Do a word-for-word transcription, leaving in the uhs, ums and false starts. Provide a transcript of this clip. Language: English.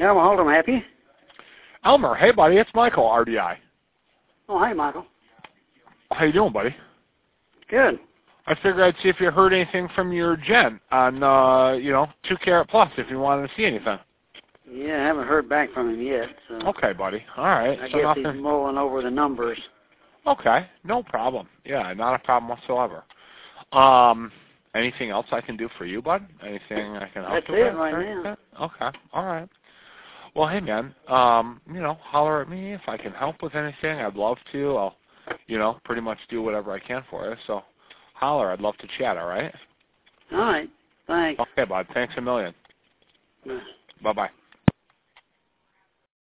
Yeah, well, hold on, happy. Elmer, hey, buddy, it's Michael, R D I. Oh, hi, Michael. How you doing, buddy? Good. I figured I'd see if you heard anything from your gent on, uh, you know, two carat plus, if you wanted to see anything. Yeah, I haven't heard back from him yet. So Okay, buddy. All right. I so guess nothing... he's mulling over the numbers. Okay, no problem. Yeah, not a problem whatsoever. Um, anything else I can do for you, bud? Anything I can help That's you it with? right now. Okay, all right. Well, hey, man, um, you know, holler at me if I can help with anything. I'd love to. I'll, you know, pretty much do whatever I can for you. So holler. I'd love to chat, all right? All right. Thanks. Okay, bud. Thanks a million. Bye. Bye-bye.